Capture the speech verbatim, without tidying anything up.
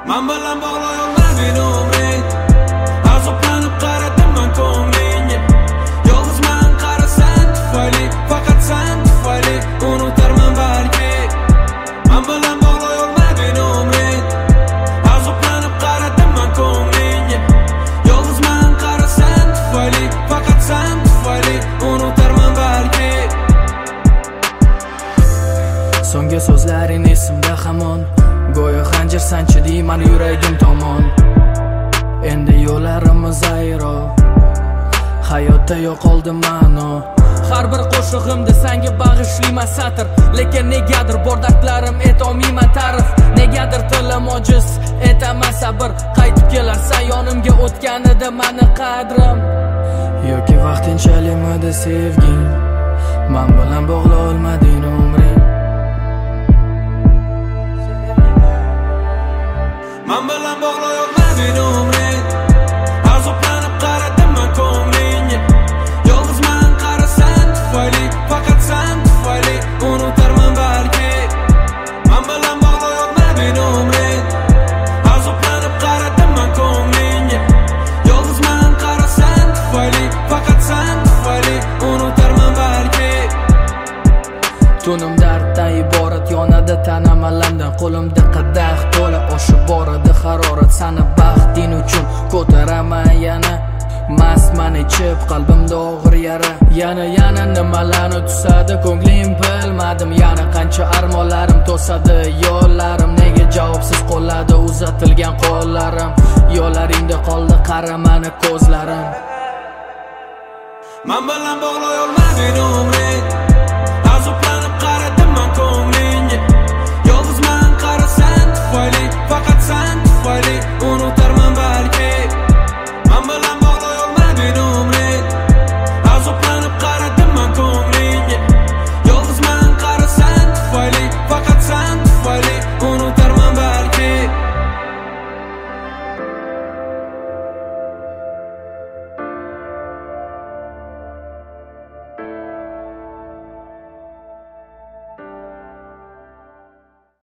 Man bilan bog'lay olmading umring. Azoblanib qaradim men ko'nglingga. Yolg'izman qarasan tufayli, faqat sen tufayli unutarman balki. Man bilan bog'lay olmading umring. Azoblanib qaradim men ko'nglingga. Yolg'izman qarasan tufayli, faqat sen tufayli unutarman balki. So'nggi so'zlaring esimda hamon, go'yo xanjar sanchi deyman yuragim tomon. Endi yo'llarimiz ayro, hayotda yo'qoldi ma'no. Har bir qo'shig'imda senga bag'ishlayman satr, lekin negadir bor dardlarim etolmayman ta'rif. Negadir tilim ojiz, etaman sabr. Qaytib kelarsan yonimga o'tganida mani qadrim. Yoki vaqtinchalikmidi sevging, men bilan bog'la olmading umring. Man bilan bog'lay olmading umring. Azoblanib qaradim men ko'nglingga. Yolg'izman qarasan tufayli, faqat sen tufayli unutarman balki. Man bilan bog'lay olmading umring. Azoblanib qaradim men ko'nglingga. Yolg'izman qarasan tufayli, faqat sen tufayli unutarman balki. Tunim darddan iborat, yonadi tanam alamdan. Qo'limda qadah to'la oshib boradi harorat. Sani baxting uchun ko'taraman yana. Mastman ichib qalbimda og'ir yara. Yana yana nimalarni tusadi ko'nglim bilmadim. Yana qancha armonlarim to'sadi yo'llarim. Nega javobsiz qoladi uzatilgan qo'llarim. Yo'llaringda qoldi qaramani ko'zlarim. Man bilan bog'lay olmading umring.